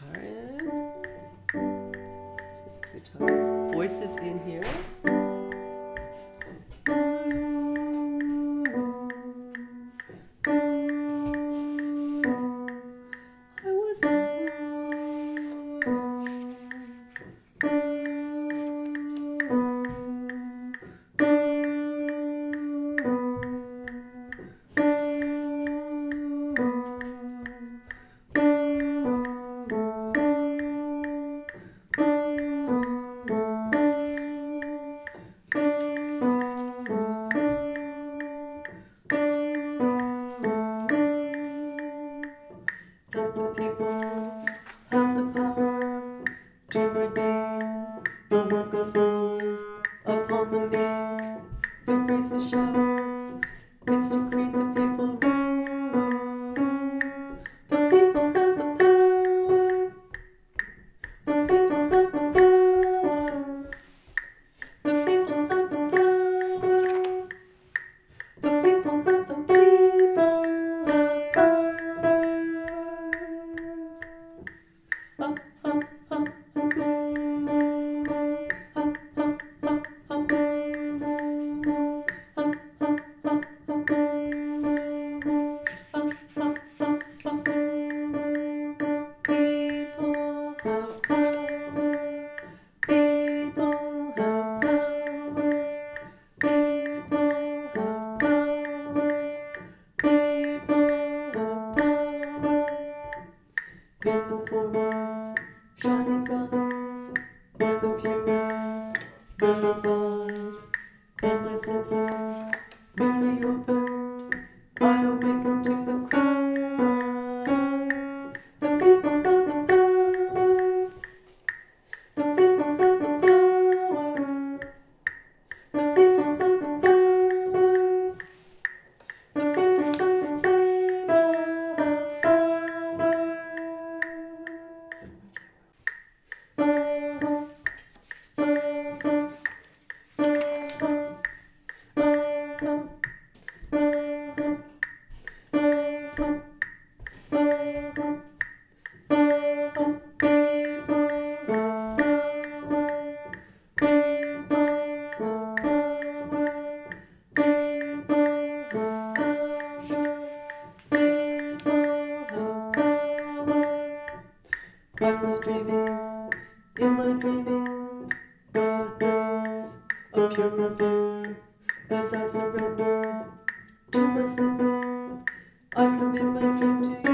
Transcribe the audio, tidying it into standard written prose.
guitar in. This guitar. Voices in here. That the people have the power to redeem the work of fools upon the meek. The grace is showered, it's to greet the people rule. The people have the power. The people have the power. The people have the power. The people have the people have power. In the form of shining guns, by the pure, magnified, and my senses newly opened, I awaken to the cry. The people have the power. The people have the power. The people have the power. The people have the power. I was dreaming, in my dreaming, God knows, a pure affair. As I surrender to my sleeping, I commit my dream to you.